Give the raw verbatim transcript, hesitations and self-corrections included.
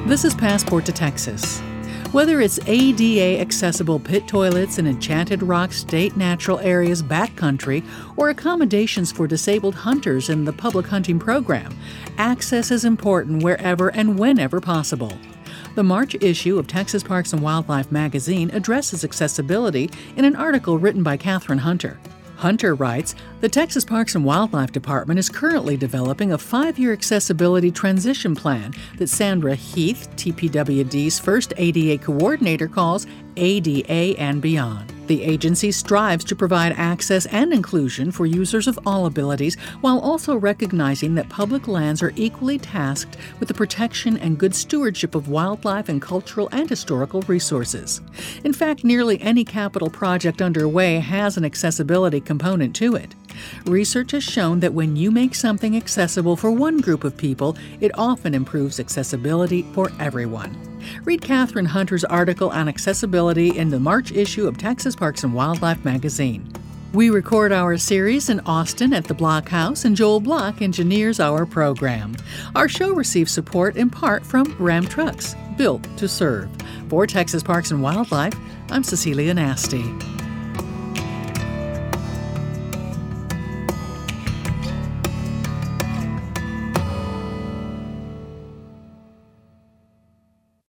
This is Passport to Texas. Whether it's A D A-accessible pit toilets in Enchanted Rock State Natural Area's backcountry or accommodations for disabled hunters in the public hunting program, access is important wherever and whenever possible. The March issue of Texas Parks and Wildlife magazine addresses accessibility in an article written by Catherine Hunter. Hunter writes, the Texas Parks and Wildlife Department is currently developing a five-year accessibility transition plan that Sandra Heath, T P W D's first A D A coordinator, calls A D A and Beyond. The agency strives to provide access and inclusion for users of all abilities while also recognizing that public lands are equally tasked with the protection and good stewardship of wildlife and cultural and historical resources. In fact, nearly any capital project underway has an accessibility component to it. Research has shown that when you make something accessible for one group of people, it often improves accessibility for everyone. Read Catherine Hunter's article on accessibility in the March issue of Texas Parks and Wildlife magazine. We record our series in Austin at the Block House, and Joel Block engineers our program. Our show receives support in part from Ram Trucks, built to serve. For Texas Parks and Wildlife, I'm Cecilia Nasty.